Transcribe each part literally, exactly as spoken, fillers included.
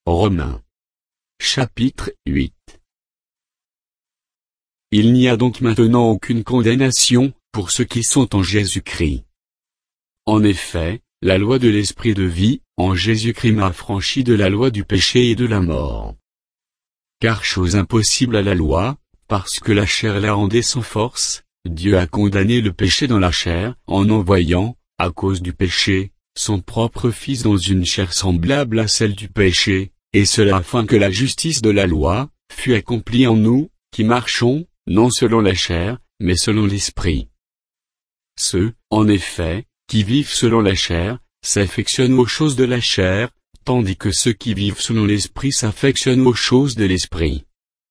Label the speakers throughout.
Speaker 1: Romains. Chapitre huit. Il n'y a donc maintenant aucune condamnation, pour ceux qui sont en Jésus-Christ. En effet, la loi de l'Esprit de vie, en Jésus-Christ m'a affranchi de la loi du péché et de la mort. Car chose impossible à la loi, parce que la chair la rendait sans force, Dieu a condamné le péché dans la chair, en envoyant, à cause du péché, son propre Fils dans une chair semblable à celle du péché, et cela afin que la justice de la loi, fût accomplie en nous, qui marchons, non selon la chair, mais selon l'Esprit. Ceux, en effet, qui vivent selon la chair, s'affectionnent aux choses de la chair, tandis que ceux qui vivent selon l'Esprit s'affectionnent aux choses de l'Esprit.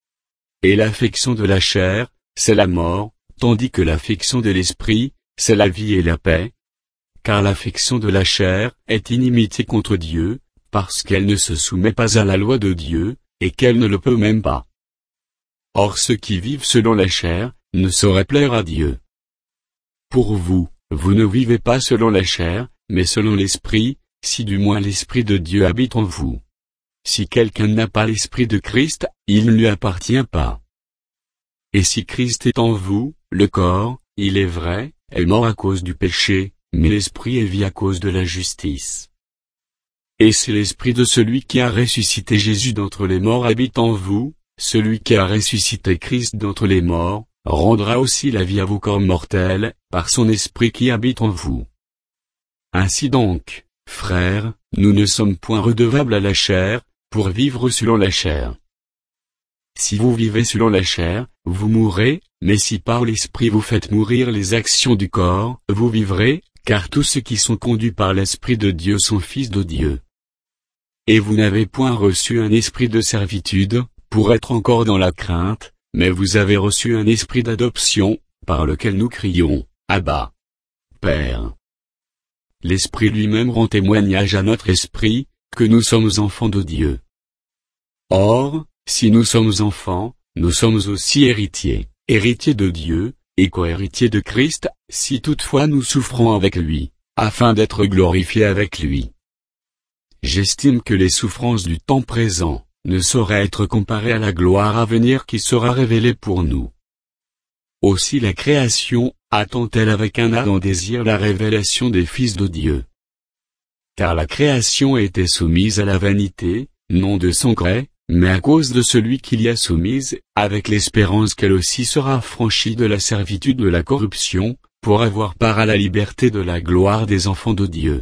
Speaker 1: Et l'affection de la chair, c'est la mort, tandis que l'affection de l'Esprit, c'est la vie et la paix. Car l'affection de la chair est inimitié contre Dieu, parce qu'elle ne se soumet pas à la loi de Dieu, et qu'elle ne le peut même pas. Or ceux qui vivent selon la chair, ne sauraient plaire à Dieu. Pour vous, vous ne vivez pas selon la chair, mais selon l'Esprit, si du moins l'Esprit de Dieu habite en vous. Si quelqu'un n'a pas l'Esprit de Christ, il ne lui appartient pas. Et si Christ est en vous, le corps, il est vrai, est mort à cause du péché, mais l'Esprit est vie à cause de la justice. Et si l'Esprit de celui qui a ressuscité Jésus d'entre les morts habite en vous, celui qui a ressuscité Christ d'entre les morts, rendra aussi la vie à vos corps mortels, par son Esprit qui habite en vous. Ainsi donc, frères, nous ne sommes point redevables à la chair, pour vivre selon la chair. Si vous vivez selon la chair, vous mourrez, mais si par l'Esprit vous faites mourir les actions du corps, vous vivrez, car tous ceux qui sont conduits par l'Esprit de Dieu sont fils de Dieu. Et vous n'avez point reçu un esprit de servitude, pour être encore dans la crainte, mais vous avez reçu un esprit d'adoption, par lequel nous crions, Abba, Père. L'Esprit lui-même rend témoignage à notre esprit, que nous sommes enfants de Dieu. Or, si nous sommes enfants, nous sommes aussi héritiers, héritiers de Dieu, et co-héritiers de Christ, si toutefois nous souffrons avec lui, afin d'être glorifiés avec lui. J'estime que les souffrances du temps présent ne sauraient être comparées à la gloire à venir qui sera révélée pour nous. Aussi la création attend-elle avec un ardent désir la révélation des fils de Dieu. Car la création était soumise à la vanité, non de son gré, mais à cause de celui qui l'y a soumise, avec l'espérance qu'elle aussi sera affranchie de la servitude de la corruption, pour avoir part à la liberté de la gloire des enfants de Dieu.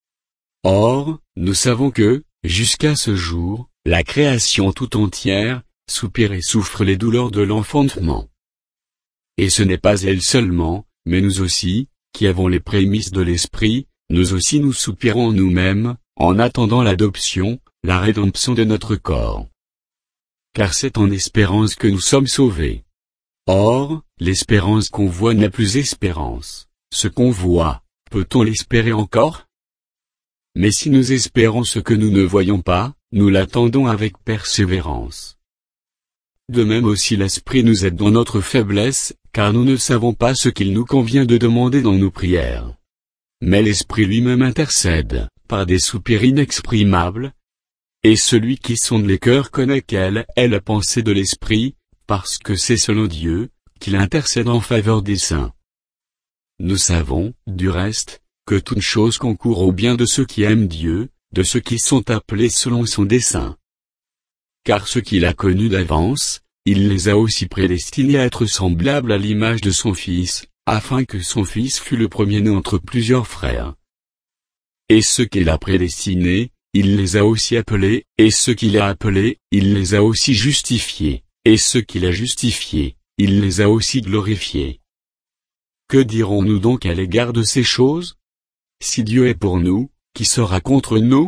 Speaker 1: Or, nous savons que, jusqu'à ce jour, la création tout entière, soupire et souffre les douleurs de l'enfantement. Et ce n'est pas elle seulement, mais nous aussi, qui avons les prémices de l'Esprit, nous aussi nous soupirons nous-mêmes, en attendant l'adoption, la rédemption de notre corps. Car c'est en espérance que nous sommes sauvés. Or, l'espérance qu'on voit n'a plus espérance. Ce qu'on voit, peut-on l'espérer encore? Mais si nous espérons ce que nous ne voyons pas, nous l'attendons avec persévérance. De même aussi l'Esprit nous aide dans notre faiblesse, car nous ne savons pas ce qu'il nous convient de demander dans nos prières. Mais l'Esprit lui-même intercède, par des soupirs inexprimables. Et celui qui sonde les cœurs connaît quelle est la pensée de l'Esprit, parce que c'est selon Dieu, qu'il intercède en faveur des saints. Nous savons, du reste, que toute chose concourt au bien de ceux qui aiment Dieu, de ceux qui sont appelés selon son dessein. Car ceux qu'il a connus d'avance, il les a aussi prédestinés à être semblables à l'image de son Fils, afin que son Fils fût le premier-né entre plusieurs frères. Et ceux qu'il a prédestinés, il les a aussi appelés, et ceux qu'il a appelés, il les a aussi justifiés, et ceux qu'il a justifiés, il les a aussi glorifiés. Que dirons-nous donc à l'égard de ces choses? Si Dieu est pour nous, qui sera contre nous?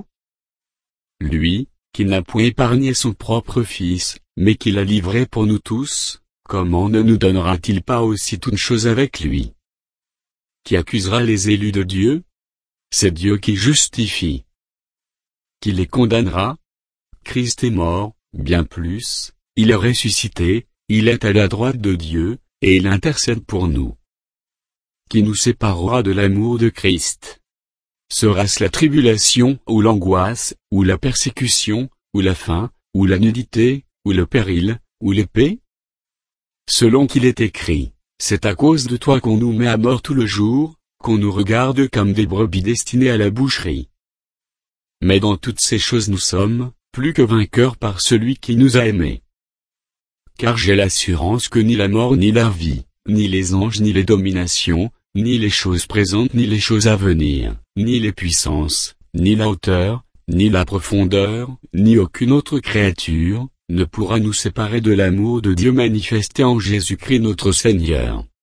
Speaker 1: Lui, qui n'a point épargné son propre Fils, mais qui l'a livré pour nous tous, comment ne nous donnera-t-il pas aussi toutes choses avec lui? Qui accusera les élus de Dieu? C'est Dieu qui justifie. Qui les condamnera? Christ est mort, bien plus, il est ressuscité, il est à la droite de Dieu, et il intercède pour nous. Qui nous séparera de l'amour de Christ? Sera-ce la tribulation, ou l'angoisse, ou la persécution, ou la faim, ou la nudité, ou le péril, ou l'épée? Selon qu'il est écrit, c'est à cause de toi qu'on nous met à mort tout le jour, qu'on nous regarde comme des brebis destinées à la boucherie. Mais dans toutes ces choses nous sommes, plus que vainqueurs par celui qui nous a aimés. Car j'ai l'assurance que ni la mort ni la vie, ni les anges ni les dominations, ni les choses présentes ni les choses à venir, ni les puissances, ni la hauteur, ni la profondeur, ni aucune autre créature, ne pourra nous séparer de l'amour de Dieu manifesté en Jésus-Christ notre Seigneur.